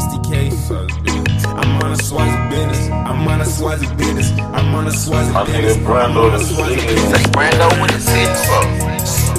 SDK. I'm on a Swazi business. I'm on a Swazi business. I'm on a Swazi business. I think it's Brando that's singing. That's Brando with his hits, bro.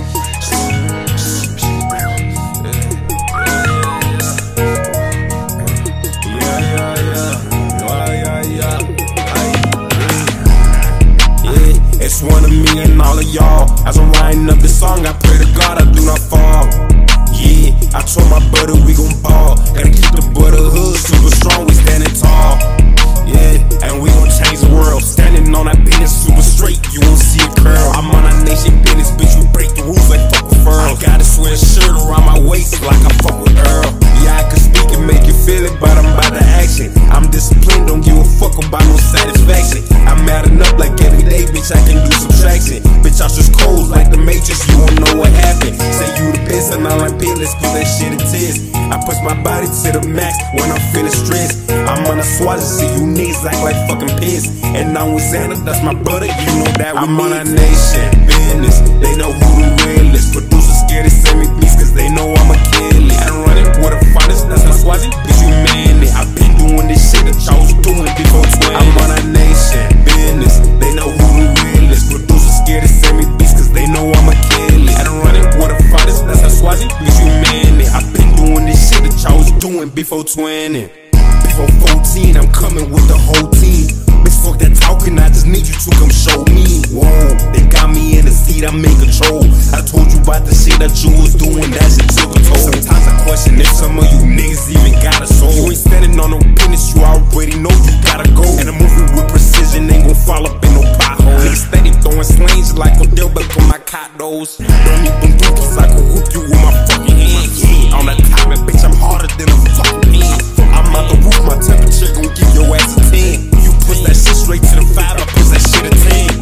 It's one of me and all of y'all. As I'm writing up this song, I pray to God I do not fall. Yeah, I told my brother we gon' ball. Gotta keep the brotherhood super strong, we standing tall. Yeah, and we gon' change the world. Standing on that business super straight, you won't see a curl. I'm on that nation business, bitch, we break the rules like fuck with Earl. I gotta swear shirt around my waist like I fuck with Earl. Yeah, I can speak and make you feel it, but I'm about to action. I'm disciplined, don't give a fuck about no satisfaction. I'm adding up like every day, bitch, I can do subtraction. Bitch, I just cold like the Matrix, you won't know what happened. Say you the best and I'm like, bitch, let's do that shit a test. I push my body to the max when I'm feeling stressed. I'm on a Swazi, see you niggas act like fucking piss. And I'm with Xander, that's my brother, you know that we I'm on a nation business, they know who the real is. Producers scared to send me beats cause they know I'm a kill it. And running with the finest, that's my Swazi, bitch, you manly. I've been doing this shit that y'all was doing before 20. I'm on a nation business, they know who the real is. Producers scared to send me beats cause they know I'm a kill it. And running with the finest, that's my Swazi, bitch, you manly. I've been doing this shit that y'all was doing before 20. Before 14, I'm coming with the whole team. Bitch, fuck that talking, I just need you to come show me. Whoa, they got me in the seat, I'm in control. I told you about the shit that you was doing, that shit took a toll. Sometimes I question if some of you niggas even got a soul. You ain't standing on no business, you already know you gotta go. And I'm moving with precision, ain't gon' fall up in no pothole. Niggas steady throwing slings like Odell Beckham on my condos. Don't need them dookies, I can whoop you with my fucking hands. On that time, and bitch, I'm harder than a fucking pen. I'm out the roof, my temperature gon' give your ass a 10. You push that shit straight to the 5, I push that shit a 10.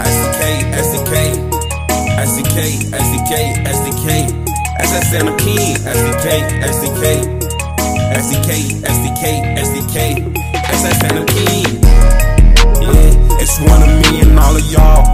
SDK, SDK, SDK, SDK, SDK. SSN the king. SDK, SDK, SDK, SDK, SDK. SSN the king. Yeah, it's one of me and all of y'all.